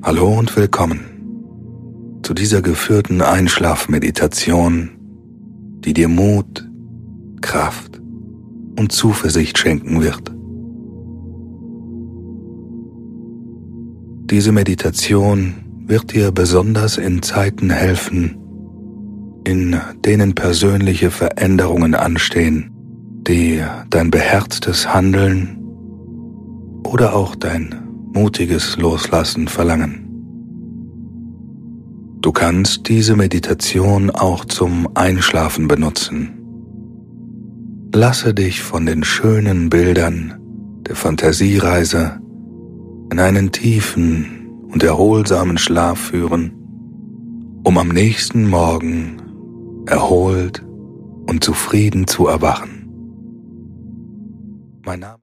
Hallo und willkommen zu dieser geführten Einschlafmeditation, die dir Mut, Kraft und Zuversicht schenken wird. Diese Meditation wird dir besonders in Zeiten helfen, in denen persönliche Veränderungen anstehen, die dein beherztes Handeln oder auch dein mutiges Loslassen verlangen. Du kannst diese Meditation auch zum Einschlafen benutzen. Lasse dich von den schönen Bildern der Fantasiereise in einen tiefen und erholsamen Schlaf führen, um am nächsten Morgen erholt und zufrieden zu erwachen. Mein Name